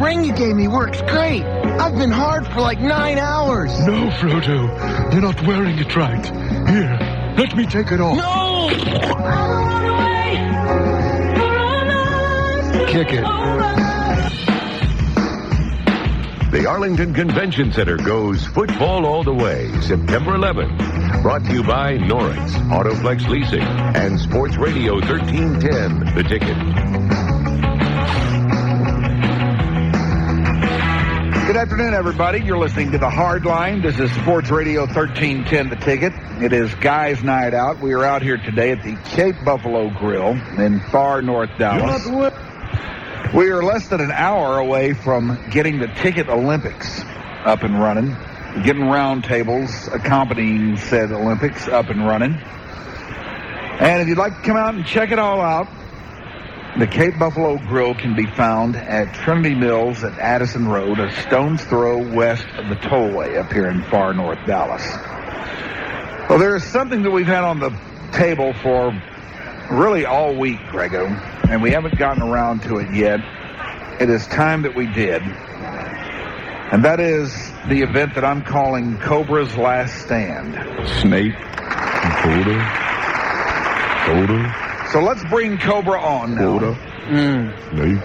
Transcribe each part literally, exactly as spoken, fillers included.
ring you gave me works great. I've been hard for like nine hours. No, Frodo. You're not wearing it right. Here, let me take it off. No! Kick it. The Arlington Convention Center goes football all the way, September eleventh. Brought to you by Norris, Autoflex Leasing, and Sports Radio thirteen ten, The Ticket. Good afternoon, everybody. You're listening to The Hard Line. This is Sports Radio thirteen ten, The Ticket. It is Guys Night Out. We are out here today at the Cape Buffalo Grill in far north Dallas. We are less than an hour away from getting the Ticket Olympics up and running, getting round tables accompanying said Olympics up and running. And if you'd like to come out and check it all out, the Cape Buffalo Grill can be found at Trinity Mills at Addison Road, a stone's throw west of the tollway up here in far north Dallas. Well, there is something that we've had on the table for really all week, Grego, and we haven't gotten around to it yet. It is time that we did. And that is the event that I'm calling Cobra's Last Stand. Snake. Cobra. Cobra. So let's bring Cobra on now. Cobra. Mm. Snake.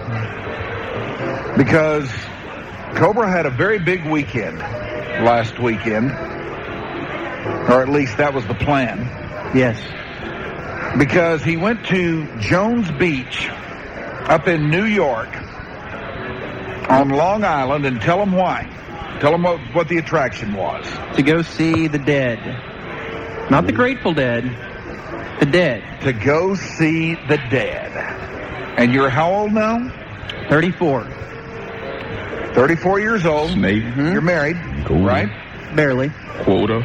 Because Cobra had a very big weekend last weekend. Or at least that was the plan. Yes. Because he went to Jones Beach up in New York on Long Island, and tell him why. Tell him what, what the attraction was. To go see the Dead. Not the Grateful Dead. The Dead. To go see the Dead. And you're how old now? thirty-four. thirty-four years old. Snake. Mm-hmm. You're married, Cool. right? Barely. Quota.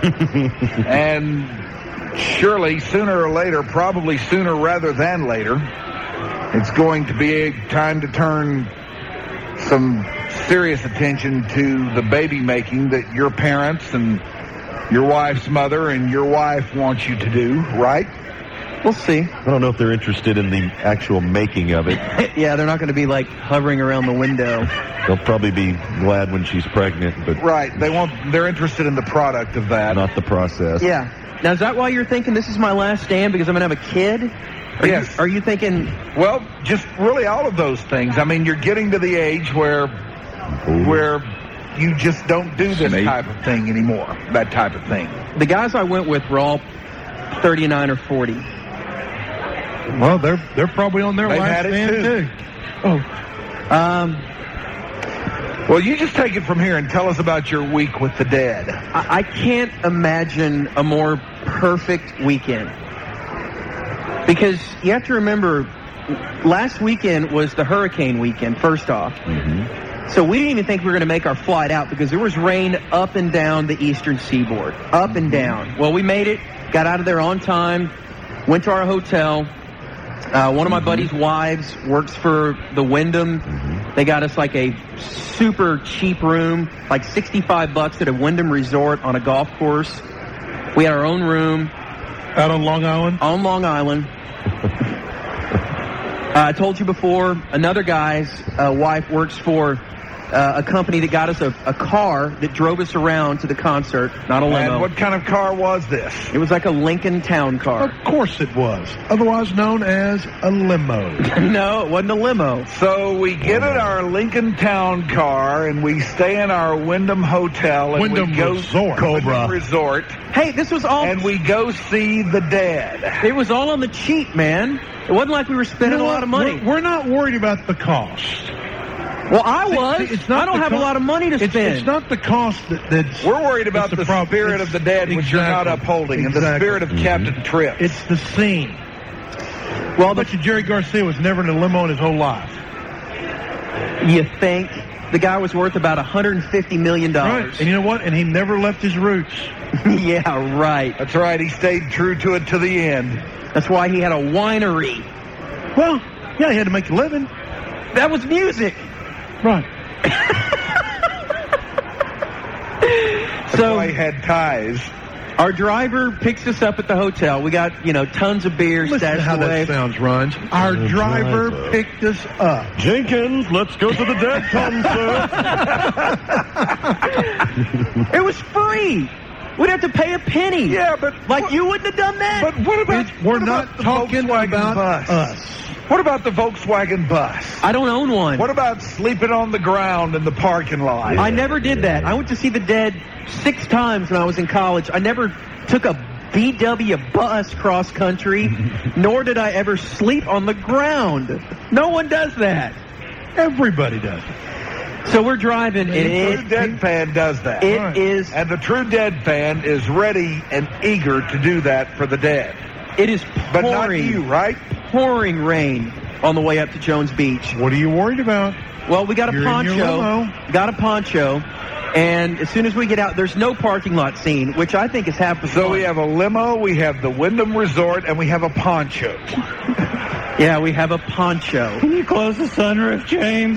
And surely, sooner or later, probably sooner rather than later, it's going to be a time to turn some serious attention to the baby making that your parents and your wife's mother and your wife want you to do, right? We'll see. I don't know if they're interested in the actual making of it. Yeah, they're not going to be like hovering around the window. They'll probably be glad when she's pregnant, but Right. They want. They're interested in the product of that. not the process. Yeah. Now, is that why you're thinking this is my last stand because I'm going to have a kid? Are Yes. You, are you thinking... Well, just really all of those things. I mean, you're getting to the age where where you just don't do this Snake. type of thing anymore. That type of thing. The guys I went with were all thirty-nine or forty. Well, they're they're probably on their They've last had it stand, too. too. Oh. Um, Well, you just take it from here and tell us about your week with the Dead. I, I can't imagine a more perfect weekend. Because you have to remember, last weekend was the hurricane weekend, first off. Mm-hmm. So we didn't even think we were going to make our flight out because there was rain up and down the eastern seaboard. Up and down. Well, we made it, got out of there on time, went to our hotel. Uh, one of my buddy's wives works for the Wyndham. Mm-hmm. They got us like a super cheap room, like sixty-five bucks at a Wyndham resort on a golf course. We had our own room. Out on Long Island? On Long Island. uh, I told you before, another guy's uh, wife works for uh, a company that got us a, a car that drove us around to the concert, not a limo. And what kind of car was this? It was like a Lincoln Town car. Of course it was. Otherwise known as a limo. No, it wasn't a limo. So we get in our Lincoln Town car and we stay in our Wyndham Hotel and Wyndham we go Resort. Wyndham Cobra. Resort, Hey, this was all... and we go see the Dead. It was all on the cheap, man. It wasn't like we were spending You know a what? lot of money. We're, we're not worried about the cost. Well, I See, was. see, it's not I don't the have co- a lot of money to It's, spend. it's not the cost that, that's... We're worried about that's the, problem. spirit It's- of the Dead, which you're not exactly. upholding, and the Exactly. spirit of Captain Tripp. It's the scene. well, I bet you Jerry Garcia was never in a limo in his whole life. you think the guy was worth about one hundred fifty million dollars. Right. And you know what? And he never left his roots. Yeah, right. That's right. He stayed true to it to the end. That's why he had a winery. Well, yeah, he had to make a living. That was music. Right. That's So why he had ties. Our driver picks us up at the hotel. We got, you know, tons of beer Listen stashed to how away. that sounds, Ron. Our The driver, driver. picked us up. Jenkins, let's go to the Dead concert. It was free. We'd have to pay a penny. Yeah, but Like, what- you wouldn't have done that? But what about We're what not about the talking Volkswagen about bus? us. What about the Volkswagen bus? I don't own one. What about sleeping on the ground in the parking lot? I never did that. I went to see the Dead six times when I was in college. I never took a V W bus cross country, nor did I ever sleep on the ground. No one does that. Everybody does it. So we're driving, and The true it, Dead fan does that. it Right. is And the true Dead fan is ready and eager to do that for the Dead. it is But not pouring, you, right? pouring rain on the way up to Jones Beach. What are you worried about? Well, we got a You're in your poncho. limo. Got a poncho. And as soon as we get out, there's no parking lot scene, which I think is half the So fun. we have a limo, we have the Wyndham Resort, and we have a poncho. Yeah, we have a poncho. Can you close the sunroof, James?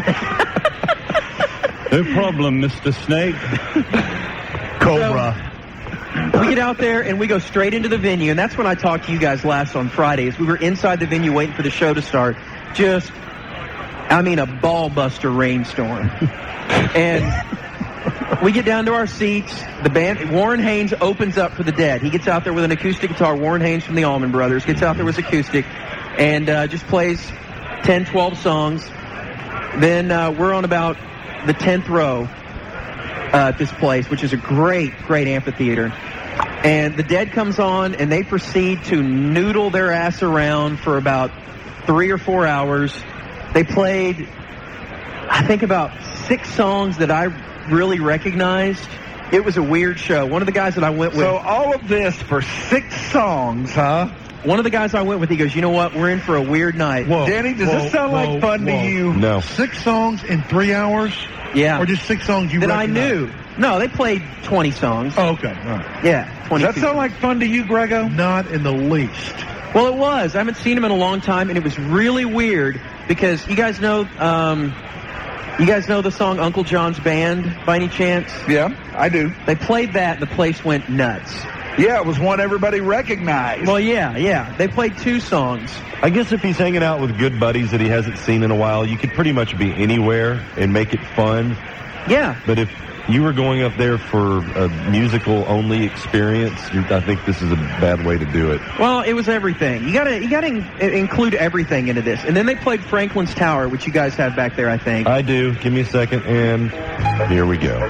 No problem, Mister Snake. Cobra. We get out there and we go straight into the venue, and that's when I talked to you guys last on Fridays. We were inside the venue waiting for the show to start. Just, I mean, a ball buster rainstorm. And we get down to our seats. The band, Warren Haynes opens up for the Dead. He gets out there with an acoustic guitar. Warren Haynes from the Allman Brothers gets out there with acoustic and uh, just plays ten, twelve songs. Then uh, we're on about the tenth row uh, at this place, which is a great, great amphitheater. And the Dead comes on, and they proceed to noodle their ass around for about three or four hours. They played, I think, about six songs that I really recognized. It was a weird show. One of the guys that I went with, So all of this for six songs, huh? one of the guys I went with, he goes, you know what? We're in for a weird night. Whoa, Danny, does whoa, this sound whoa, like fun whoa. to you? No. Six songs in three hours? Yeah. Or just six songs you that I recognize? knew. No, they played twenty songs. Oh, okay. All right. Yeah, Does twenty-two. that sound like fun to you, Grego? Not in the least. Well, it was. I haven't seen him in a long time, and it was really weird because you guys know, um, you guys know the song Uncle John's Band by any chance? Yeah, I do. They played that, and the place went nuts. Yeah, it was one everybody recognized. Well, yeah, yeah. They played two songs. I guess if he's hanging out with good buddies that he hasn't seen in a while, you could pretty much be anywhere and make it fun. Yeah. But if you were going up there for a musical-only experience, you- I think this is a bad way to do it. Well, it was everything. You gotta, you gotta in- include everything into this. And then they played Franklin's Tower, which you guys have back there, I think. I do. Give me a second, and here we go.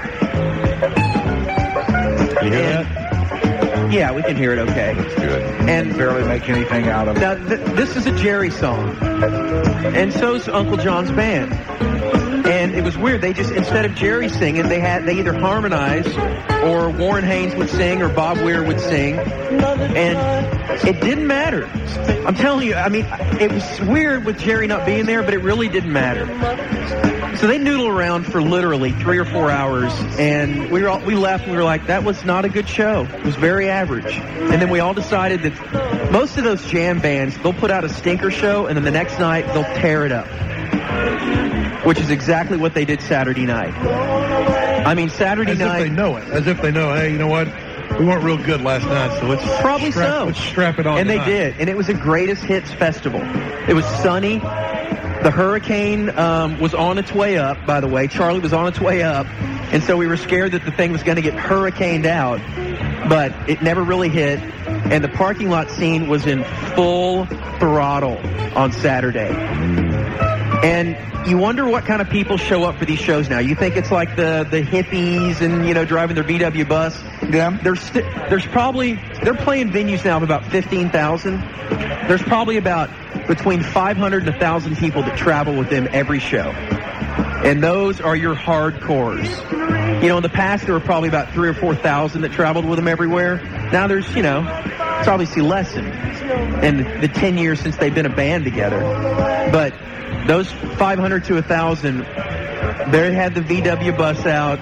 You hear And- that? Yeah, we can hear it okay. Good. And barely make anything out of it. now, th- this is a Jerry song. And so's Uncle John's Band. And it was weird. They just, instead of Jerry singing, they had they either harmonized, or Warren Haynes would sing, or Bob Weir would sing. And it didn't matter. I'm telling you, I mean, it was weird with Jerry not being there, but it really didn't matter. So they noodle around for literally three or four hours, and we were all, we left and we were like, that was not a good show. It was very average. And then we all decided that most of those jam bands, they'll put out a stinker show, and then the next night they'll tear it up. Which is exactly what they did Saturday night. I mean, Saturday As night... if they know it. As if they know, hey, you know what? We weren't real good last night, so let's Probably strap, so. let's strap it on And they tonight. did. And it was a greatest hits festival. It was sunny. The hurricane um, was on its way up, by the way. Charlie was on its way up. And so we were scared that the thing was going to get hurricaned out. But it never really hit. And the parking lot scene was in full throttle on Saturday. And you wonder what kind of people show up for these shows now. You think it's like the, the hippies and, you know, driving their V W bus. Yeah. There's st- there's probably, they're playing venues now of about fifteen thousand. There's probably about between five hundred and one thousand people that travel with them every show. And those are your hardcores. You know, in the past, there were probably about three or four thousand that traveled with them everywhere. Now there's, you know, it's obviously less in, in the ten years since they've been a band together. But those five hundred to one thousand, they had the V W bus out,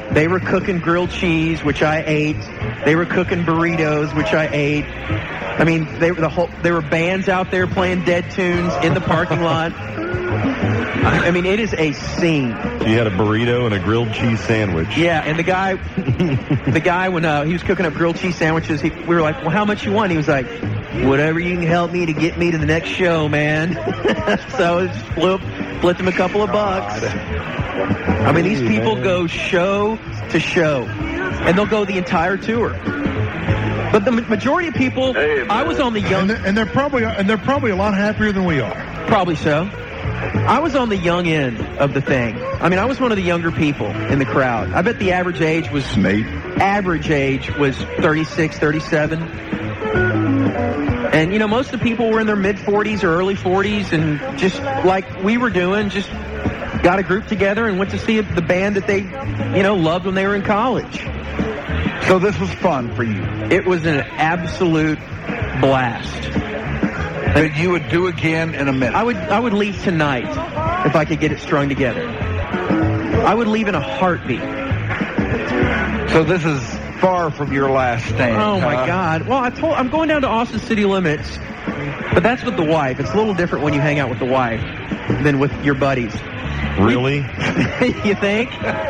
They were cooking grilled cheese, which I ate. They were cooking burritos, which I ate. I mean, they were the whole. There were bands out there playing dead tunes in the parking lot. I mean, it is a scene. You had a burrito and a grilled cheese sandwich. Yeah, and the guy, the guy when uh, he was cooking up grilled cheese sandwiches, he, we were like, "Well, how much you want?" He was like, "Whatever you can help me to get me to the next show, man." So it just flipped, flipped him a couple of bucks. I mean, these people go show to show, and they'll go the entire tour. But the majority of people, hey, I was on the young, and they're, and they're probably and they're probably a lot happier than we are. Probably so. I was on the young end of the thing. I mean, I was one of the younger people in the crowd. I bet the average age was Nate. Average age was thirty-six, thirty-seven. And, you know, most of the people were in their mid-forties or early forties, and just like we were doing, just got a group together and went to see the band that they, you know, loved when they were in college. So this was fun for you? It was an absolute blast. That you would do again in a minute? I would I would leave tonight if I could get it strung together. I would leave in a heartbeat. So this is far from your last stand. Oh, my huh? God. Well, I told, I'm going down to Austin City Limits, but that's with the wife. It's a little different when you hang out with the wife than with your buddies. Really? You think?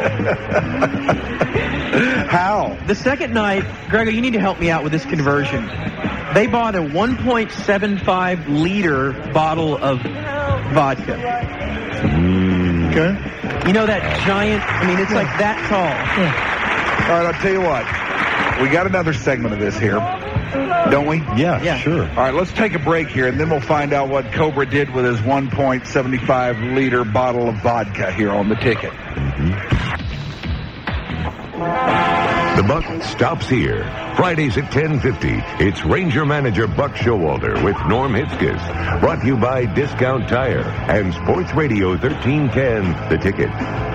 How? The second night, Gregor, you need to help me out with this conversion. They bought a one point seven five liter bottle of vodka. Mm. Okay. You know that giant, I mean, it's like that tall. Yeah. All right, I'll tell you what. We got another segment of this here, don't we? Yeah, Yeah. sure. All right, let's take a break here, and then we'll find out what Cobra did with his one point seven five liter bottle of vodka here on the ticket. The Buck stops here. Fridays at ten fifty, it's Ranger Manager Buck Showalter with Norm Hitzges. Brought to you by Discount Tire and Sports Radio thirteen ten, The Ticket.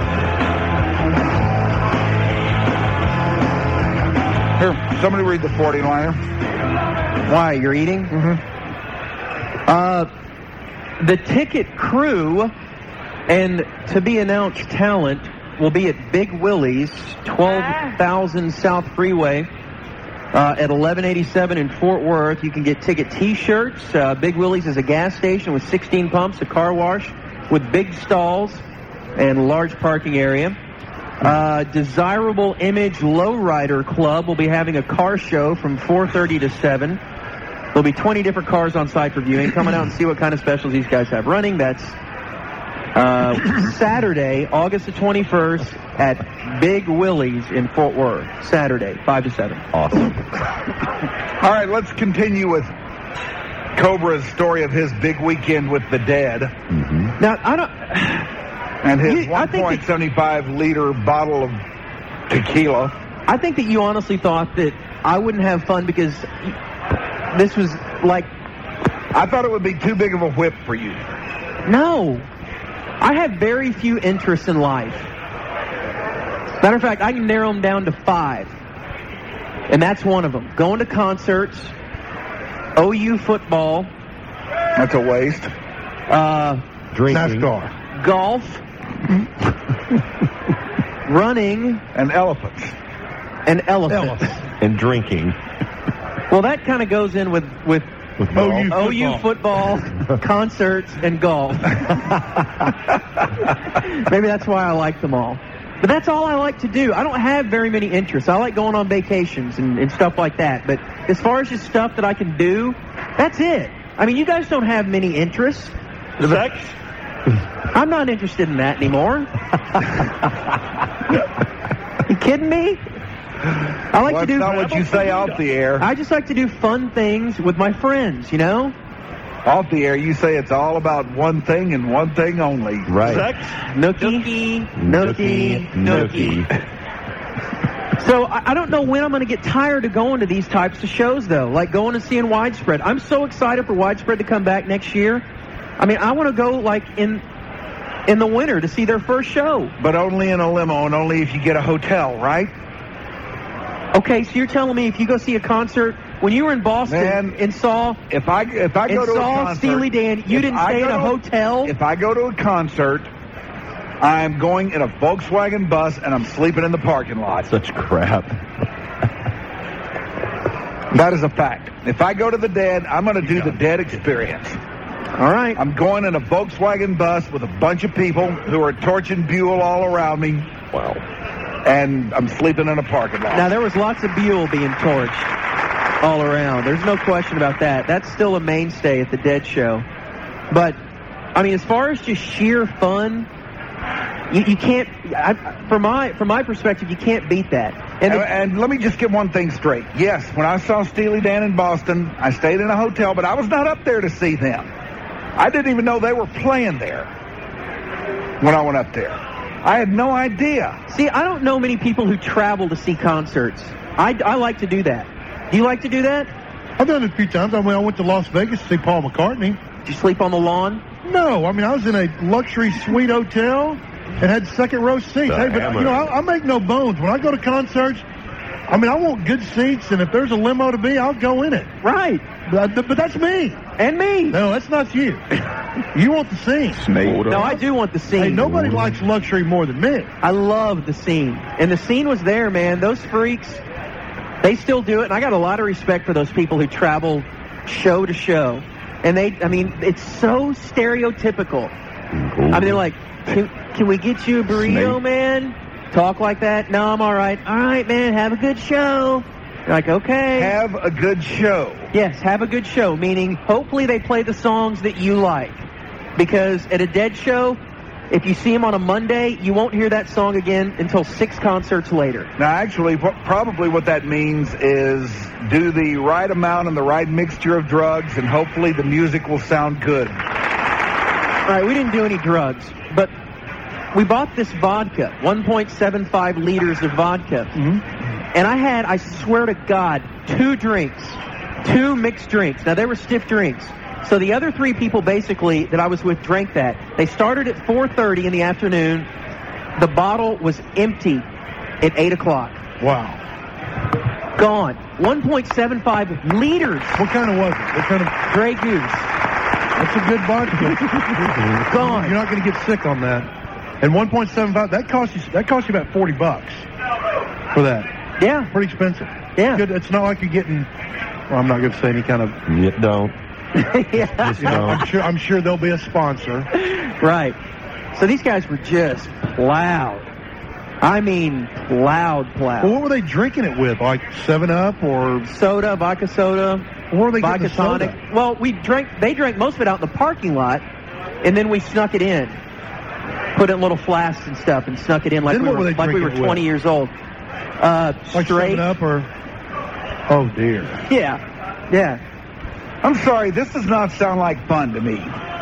Here, somebody read the forty-liner. Why, you're eating? Mm-hmm. Uh, the Ticket crew and to be announced talent will be at Big Willie's, twelve thousand South Freeway, uh, at eleven eighty-seven in Fort Worth. You can get Ticket T-shirts. Uh, Big Willie's is a gas station with sixteen pumps, a car wash with big stalls and large parking area. Uh, Desirable Image Lowrider Club will be having a car show from four thirty to seven. There'll be twenty different cars on site for viewing. Come on out and see what kind of specials these guys have running. That's uh, Saturday, August the twenty-first at Big Willie's in Fort Worth. Saturday, five to seven. Awesome. All right, let's continue with Cobra's story of his big weekend with the Dead. Mm-hmm. Now, I don't... And his You- I one think point that- seven five liter bottle of tequila. I think that you honestly thought that I wouldn't have fun because this was like... I thought it would be too big of a whip for you. No. I have very few interests in life. Matter of fact, I can narrow them down to five. And that's one of them. Going to concerts, O U football, That's a waste. uh, Drinking. NASCAR. golf, running, And elephants. and elephants. Elephants. And drinking. Well, that kind of goes in with, with With O golf. U O U football, concerts, and golf. Maybe that's why I like them all. But that's all I like to do. I don't have very many interests. I like going on vacations and, and stuff like that. But as far as just stuff that I can do, that's it. I mean, you guys don't have many interests. Sex? I'm not interested in that anymore. You kidding me? I like Well, to do... that's not what you say off the air. I just like to do fun things with my friends, you know? Off the air, you say it's all about one thing and one thing only. Right. Sex? Nookie, nookie, nookie. So I, I don't know when I'm going to get tired of going to these types of shows, though, like going and seeing Widespread. I'm so excited for Widespread to come back next year. I mean, I want to go, like, in in the winter to see their first show. But only in a limo and only if you get a hotel, right? Okay, so you're telling me if you go see a concert, when you were in Boston Man, and saw If I if I go and to a saw concert, Steely Dan, you if didn't I stay go in a to hotel? If I go to a concert I'm going in a Volkswagen bus, and I'm sleeping in the parking lot. Such crap. That is a fact. If I go to the Dead, I'm going to do the Dead experience. All right. I'm going in a Volkswagen bus with a bunch of people who are torching Buell all around me. Wow. And I'm sleeping in a parking lot. Now, there was lots of Buell being torched all around. There's no question about that. That's still a mainstay at the Dead show. But, I mean, as far as just sheer fun, you, you can't, I, from my from my perspective, you can't beat that. And, And, the, and let me just get one thing straight. Yes, when I saw Steely Dan in Boston, I stayed in a hotel, but I was not up there to see them. I didn't even know they were playing there when I went up there. I had no idea. See, I don't know many people who travel to see concerts. I, I like to do that. Do you like to do that? I've done it a few times. I mean, I went to Las Vegas to see Paul McCartney. Did you sleep on the lawn? No, I mean, I was in a luxury suite hotel and had second row seats. The Hey, but, hammer. you know, I, I make no bones. When I go to concerts, I mean, I want good seats, and if there's a limo to be, I'll go in it. Right. But, but that's me. And me. No, that's not you. You want the scene. No, I do want the scene. Hey, nobody likes luxury more than me. I love the scene. And the scene was there, man. Those freaks, they still do it. And I got a lot of respect for those people who travel show to show. And they, I mean, it's so stereotypical. I mean, they're like, can, can we get you a burrito, Snake. man? Talk like that? No, I'm all right. All right, man, have a good show. You're like, okay. Have a good show. Yes, have a good show, meaning hopefully they play the songs that you like. Because at a Dead show, if you see them on a Monday, you won't hear that song again until six concerts later. Now, actually, wh- probably what that means is do the right amount and the right mixture of drugs, and hopefully the music will sound good. All right, we didn't do any drugs, but we bought this vodka, one point seven five liters of vodka. Mm-hmm. And I had, I swear to God, two drinks, two mixed drinks. Now, they were stiff drinks. So the other three people basically that I was with drank that. They started at four thirty in the afternoon. The bottle was empty at eight o'clock. Wow. Gone. one point seven five liters. What kind of was it? What kind of... Grey Goose. That's a good vodka. Gone. You're not going to get sick on that. And one point seven five, that costs you, that costs you about forty bucks for that. Yeah. Pretty expensive. Yeah. Good. It's not like you're getting, well, I'm not going to say any kind of... Yeah, don't. Yeah. You know, I'm sure I'm sure there'll be a sponsor. Right. So these guys were just plowed. I mean, plowed, plowed. Well, what were they drinking it with? Like seven up or Soda, vodka soda, where were they vodka getting the soda? tonic. Well, we drank. They drank most of it out in the parking lot, and then we snuck it in, put it in little flasks and stuff, and snuck it in like Then we what were, were they like we were drinking it twenty with? years old. Uh, Like straight. seven up or? Oh dear. Yeah, yeah. I'm sorry, this does not sound like fun to me.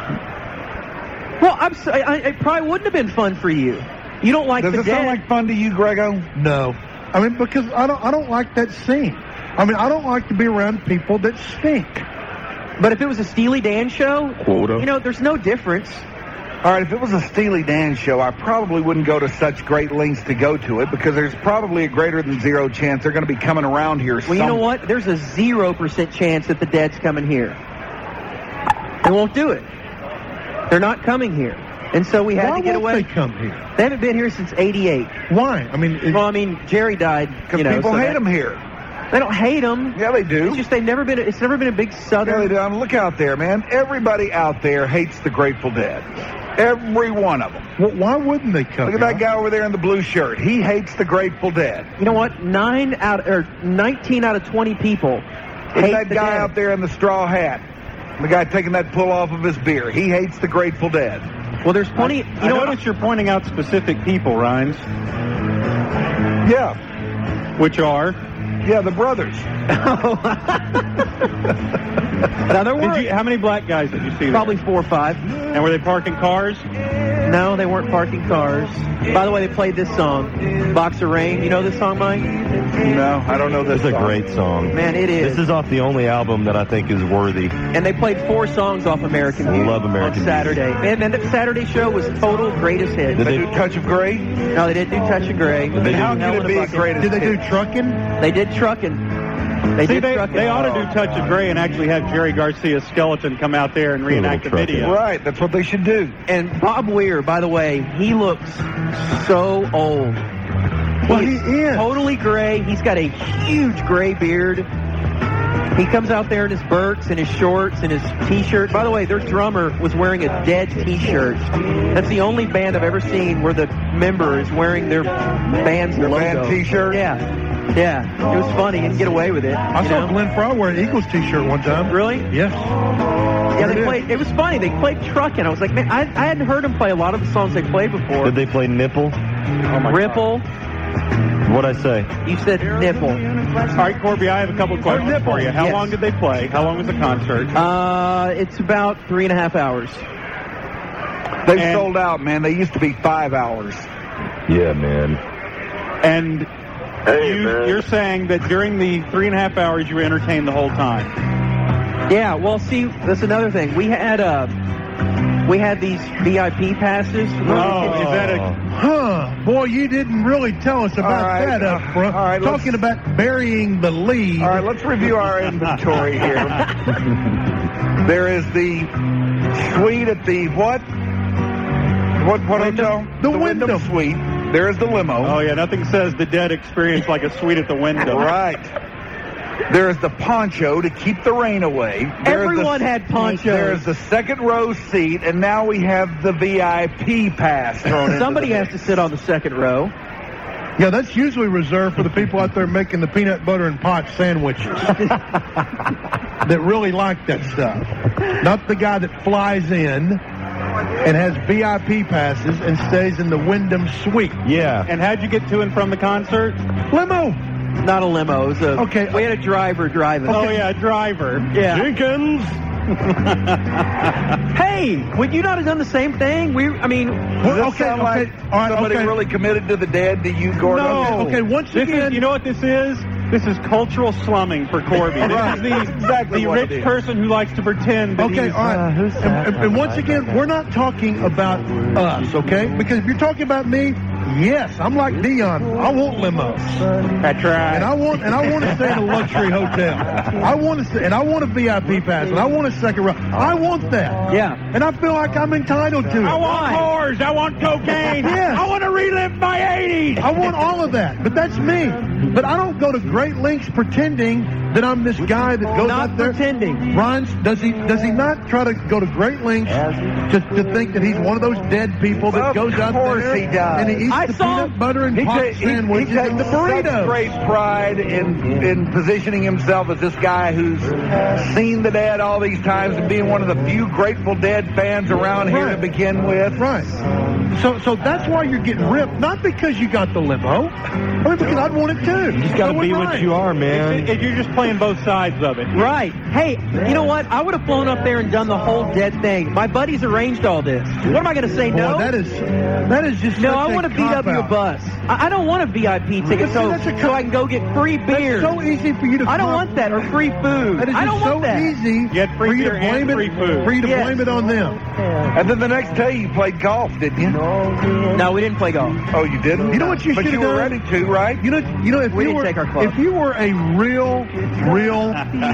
Well, I'm. So, I, I, it probably wouldn't have been fun for you. You don't like Does the it sound Dead. like fun to you, Grego? No. I mean, because I don't I don't like that scene. I mean, I don't like to be around people that stink. But if it was a Steely Dan show, Quota. you know, there's no difference. All right, if it was a Steely Dan show, I probably wouldn't go to such great lengths to go to it because there's probably a greater than zero chance they're going to be coming around here. Well, you know what? There's a zero percent chance that the Dead's coming here. They won't do it. They're not coming here. And so we had Why to get won't away. they come here? They haven't been here since eighty-eight. Why? I mean, it, Well, I mean, Jerry died. Because You know, people so hate that- them here. They don't hate them. Yeah, they do. It's just they've never been. It's never been a big Yeah, they Southern. do. I mean, look out there, man. Everybody out there hates the Grateful Dead. Every one of them. well, why wouldn't they come Look at here? that guy over there in the blue shirt. He hates the Grateful Dead. You know what? Nine out or nineteen out of twenty people Look hate at that the guy Dead. out there in the straw hat. The guy taking that pull off of his beer. He hates the Grateful Dead. Well, there's plenty. I you know notice you're pointing out specific people, Rhymes, Yeah. which are. Yeah, the brothers. Now there Did were you, how many black guys did you see? probably there? four or five. And were they parking cars? No, they weren't parking cars. By the way, they played this song, "Box of Rain." You know this song, Mike? No, I don't know this It's a song. great song. Man, it is. This is off the only album that I think is worthy. And they played four songs off American Beauty Love American on Saturday. Man, man, that Saturday show was total greatest hits. Did They they- do Touch of Grey? No, they didn't do Touch of Grey. Did they How do- could it be a greatest Did they do hit? trucking? They did Truckin'. They See, did they, truck it. they ought to do Touch of Grey and actually have Jerry Garcia's skeleton come out there and reenact the truck video. Right, that's what they should do. And Bob Weir, by the way, he looks so old. Well, He's he is. totally gray. He's got a huge gray beard. He comes out there in his Birks and his shorts and his T-shirt. By the way, their drummer was wearing a Dead T-shirt. That's the only band I've ever seen where the member is wearing their band's Their logo. band T-shirt? Yeah. Yeah. It was funny. He didn't get away with it. I you saw know? Glenn Fry wear an Eagles T-shirt one time. Really? Yes. Yeah, they played. It was funny. They played Truckin'. I was like, man, I, I hadn't heard them play a lot of the songs they played before. Did they play Nipple? Oh my Ripple. What'd I say? You said nipple. All right, Corby, I have a couple of questions for you. How Yes. long did they play? How long was the concert? Uh, it's about three and a half hours. They've And- sold out, man. They used to be five hours. Yeah, man. And you, you're saying that during the three and a half hours you were entertained the whole time. Yeah, well, see, that's another thing. We had uh, we had these V I P passes. Oh, is that a... Huh. Boy, you didn't really tell us about All right. that up front. All right, Talking let's- about burying the lead. All right, let's review our inventory here. There is the suite at the what? What, what Wyndham. hotel? The Wyndham Wyndham. Suite. There is the limo. Oh, yeah, nothing says the Dead experience like a suite at the window. Right. There is the poncho to keep the rain away. There is Everyone the, had ponchos. There is the second row seat, and now we have the V I P pass thrown in. Somebody has to sit on the second row. Yeah, that's usually reserved for the people out there making the peanut butter and pot sandwiches that really like that stuff. Not the guy that flies in and has V I P passes and stays in the Wyndham Suite. Yeah. And how'd you get to and from the concert? Limo. Not a limo. It was a, Okay. We had a driver driving. Oh, yeah, driver. Yeah. Jenkins. Hey, would you not have done the same thing? We, I mean, Does Well, this okay, sound like okay. All right, somebody okay. really committed to the Dead to you, Gordon? No. Okay, once This again- is, you know what this is? This is cultural slumming for Corby. This Right. is the, Exactly the what rich it is. person who likes to pretend that Okay, he's... all right. Uh, who's and, that? and- and once again, we're not talking about us, okay? Because if you're talking about me, yes, I'm like Dion. I want limos, That's right. and I want and I want to stay in a luxury hotel. I want to stay, and I want a V I P pass, and I want a second row. I want that. yeah. And I feel like I'm entitled to it. I want whores. I want cocaine. Yes. I want to relive my eighties. I want all of that, but that's me. But I don't go to great lengths pretending that I'm this guy that goes Not out there. pretending. Ryan, does he does he not try to go to great lengths to, to think that he's one of those dead people that Of goes out course there he does. and he eats I the saw- peanut butter and He, pot ta- he, he sandwiches takes and the such burritos? great pride in in positioning himself as this guy who's seen the Dead all these times and being one of the few Grateful Dead fans around here to Right. begin with. Right. So so that's why you're getting ripped, not because you got the limo. I mean, because I'd want it too. You just got to be what you are, man. If you're just playing both sides of it. Right. Hey, you know what? I would have flown up there and done the whole Dead thing. My buddies arranged all this. What am I going to say? Boy, No. that is that is just no, such I a want a V W cop-out. bus. I, I don't want a V I P ticket see, so, that's a so I can go get free beer. That's so easy for you to. I don't come- want that or free food. That is I don't just want so that. easy Get free for you to beer and blame it. free food. For you to Yes. blame it on them. And then the next day you played golf, didn't you? No, we didn't play golf. Oh, you didn't? You know what you But should you have were done? ready to, right? You know, you know, if We you didn't were take our club. if you were a real, real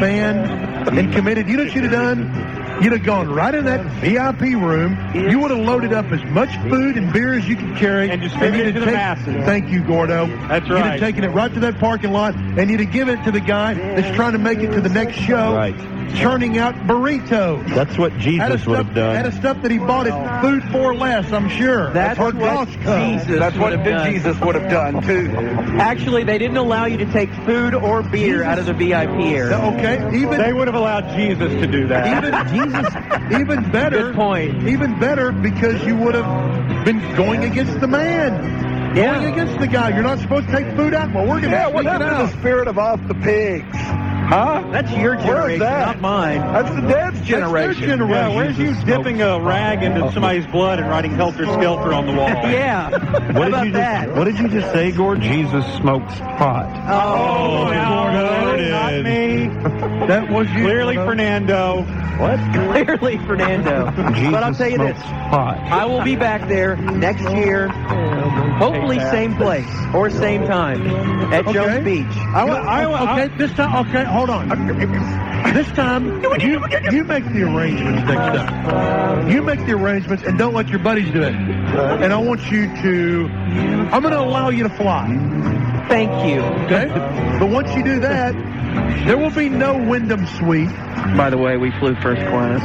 fan and committed, you know what you'd have done? You'd have gone right in that V I P room. You would have loaded up as much food and beer as you could carry. And distributed you'd it have to the taken- masses. Thank you, Gordo. That's You'd right. have taken it right to that parking lot, and you'd have given it to the guy that's trying to make it to the next show, Right. churning out burritos. That's what Out of Jesus would stuff, have done. out of stuff that he bought at Food for Less, I'm sure. That's or what Costco. Jesus That's what would have done. Jesus would have done, too. Actually, they didn't allow you to take food or beer Jesus. out of the V I P area. Okay, even They would have allowed Jesus to do that. even Jesus, even better. Good point. Even better because you would have been going against the man. Yeah. Going against the guy. You're not supposed to take food out. Well, we're going to Yeah, what sneak it happened to out. the spirit of off the pigs? Huh? That's your Where's generation, that? not mine. That's the dad's generation. generation. Yeah, where's you Jesus dipping a smokes. rag into somebody's blood and writing Helter Skelter on the wall? Yeah. What How did about you that? just What did you just say, Gordon? Jesus smokes pot. Oh, no, there it not is. me. That was you. Clearly Gordo. Fernando. What? clearly Fernando. Jesus But I'll tell you smokes this. pot. I will be back there next year, hopefully same place or same time at Okay. Jones Beach. I, wa- I, wa- Okay, this time, okay, hold on. This time, you, you make the arrangements next time. You make the arrangements and don't let your buddies do it. And I want you to, I'm going to allow you to fly, Thank you. okay? But once you do that, there will be no Wyndham Suite. By the way, we flew first class.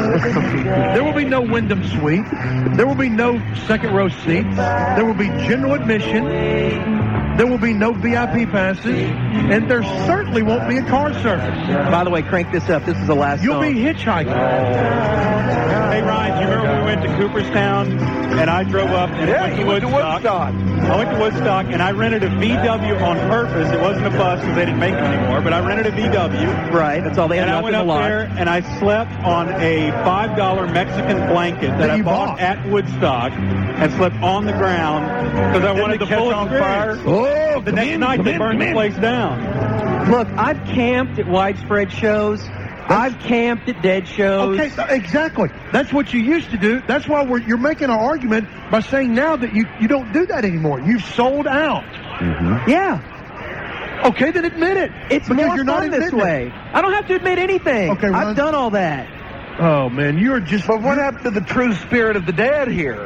There will be no Wyndham Suite. There will be no second row seats. There will be general admission. There will be no V I P passes. And there certainly won't be a car service. By the way, crank this up. This is the last You'll song. be hitchhiking. Hey, Ryan, do you remember when we went to Cooperstown and I drove up and Yeah, went to you went to Woodstock? Woodstock. I went to Woodstock and I rented a V W on purpose. It wasn't a bus because they didn't make them anymore, but I rented a V W. Right, that's all they had And I left went in the up lot. there and I slept on a five dollar Mexican blanket that, That I you bought, bought. at Woodstock and slept on the ground because I wanted it the catch full on experience. Oh, The next night they burned the place down. Look, I've camped at widespread shows. I've camped at dead shows. Okay, th- exactly. That's what you used to do. That's why we're, you're making an argument by saying now that you, you don't do that anymore. You've sold out. Yeah, Okay, then admit it. it's because more you're not fun this admitting it. way. I don't have to admit anything. Okay, Ron. I've done all that. Oh, man, you're just... But what happened to the true spirit of the dad here?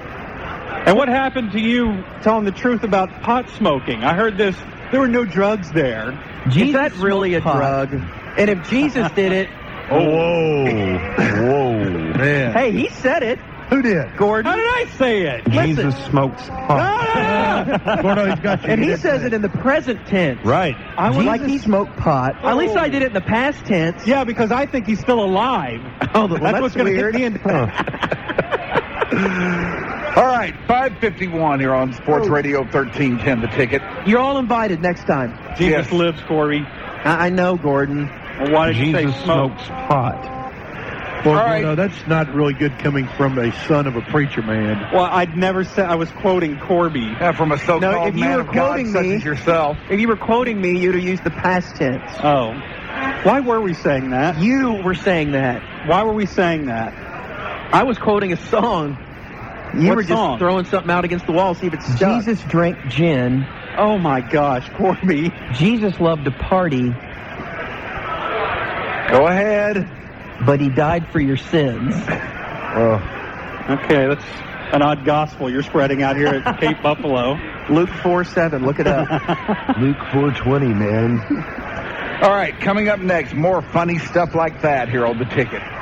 And what happened to you telling the truth about pot smoking? I heard this. There were no drugs there. Is that really a smoked pot. drug? And if Jesus did it, Oh, whoa. Whoa. Man. hey, he said it. Who did? Gordon. How did I say it? Jesus smokes pot. Gordo, he's got you. And he did says say it in the present tense. Right. I would like he smoked pot. At least I did it in the past tense. Yeah, because I think he's still alive. Oh, well, that's, that's what's going to hit weird. me in. All right, five fifty-one here on Sports Radio thirteen ten, the ticket. You're all invited next time. Jesus Yes. lives, Corey. I, I know, Gordon. Well, why did you Jesus say smoke? smokes pot. Well, All right. Gordo, that's not really good coming from a son of a preacher man. Well, I'd never said I was quoting Corby. Yeah, from a so-called No, if you man were of God quoting such me- as yourself. If you were quoting me, you'd have used the past tense. Oh. Why were we saying that? You were saying that. Why were we saying that? I was quoting a song. You What were just song? throwing something out against the wall, see if it stuck. Jesus drank gin. Oh, my gosh, Corby. Jesus loved to party, Go ahead. but he died for your sins. Okay, that's an odd gospel you're spreading out here at Cape Buffalo. Luke four seven, look it up. Luke four twenty, man. All right, coming up next, more funny stuff like that here on the ticket.